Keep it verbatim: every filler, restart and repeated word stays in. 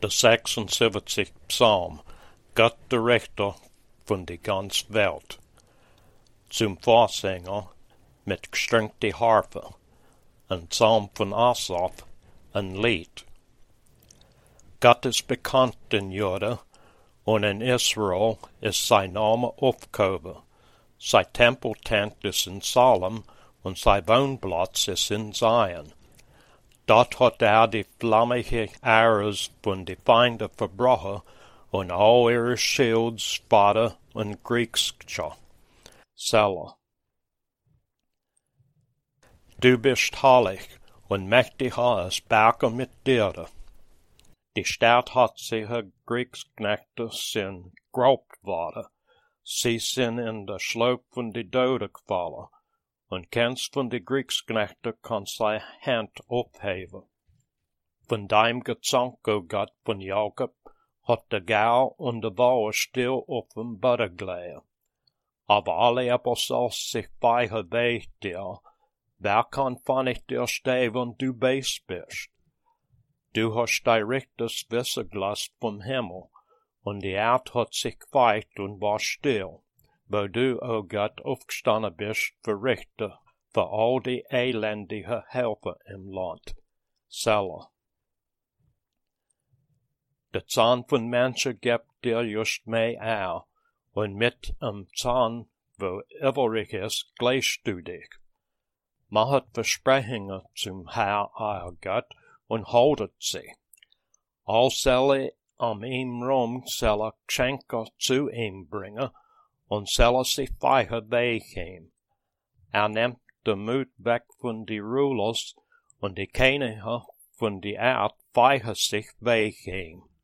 De seksundsiebzig Psalm, Gott der Richter von die ganze Welt. Zum Vorsänger mit gestrengte Harfe, ein Psalm von Asaf, ein Lied. Gott ist bekannt in Juda, und in Israel ist sein Name aufgehoben. Sein Tempeltent ist in Salem, und sein Wohnplatz ist in Zion. Dort hat er die flammige Ähres von den Feinden verbrochen und all ihre Schilds, Spada und Kriegsschar. Selah. Du bist herrlich und mächtiger als Berge mit dir. Die Stadt hat ihre Kriegsknechte sind geraubt worden. Sie sind in der Schlucht von die Toten gefallen. Und keins von die Kriegsknechte kann seine Hand aufheben. Von deinem Gezank, o Gott von Jakob, hat der Gau und der Wahl still auf dem Boden gelegen. Aber alle Apostel sich weichen weh dir. Wer kann von ich dir stehen, wenn du böse bist? Du hast dein rechtes Wissen gelassen vom Himmel, und die Erde hat sich geweiht und war still, wo du, o Gott, aufgestanden bist für Richter, für all die elendige Helfer im Land. Selah. Der Zahn von Menschen gibt dir just mehr Ehr, und mit dem Zahn, wo übrig ist, gleichst du dich. Man hat Versprechungen zum Herr, euer Gott, und haltet sie. All soll um ihm rum, soll Geschenke zu ihm bringen, und soll sich weichen weggehen. Er nimmt den Mut weg von die Rulers, und die Könige von die Erde weichen sich weggehen.